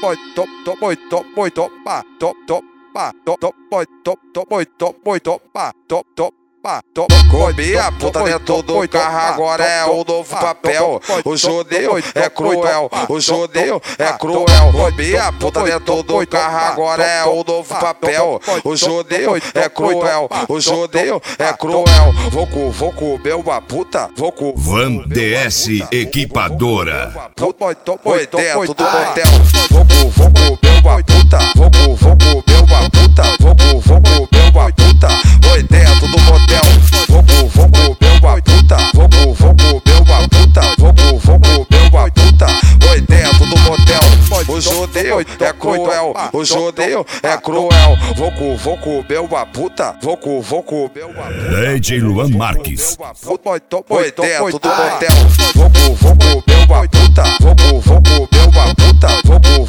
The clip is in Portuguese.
Comer a puta dentro do carro agora é o novo papel. O judeu é cruel, o judeu é cruel. Comer a puta dentro do carro agora é o novo papel. O judeu é cruel, o judeu é cruel. Vou comer uma puta, vou comer. Van DS Equipadora. Foi dentro do motel. Vou comer uma puta, vou comer uma puta, vou comer uma puta. Foi dentro do motel. Vou comer uma puta, vou comer uma puta, vou comer uma puta. Foi dentro do motel. O judeu é cruel, o judeu é cruel. Vou comer uma puta, vou comer uma puta. DJ Luan Marques. Foi dentro do motel. Vou comer uma puta, vou comer uma puta, vou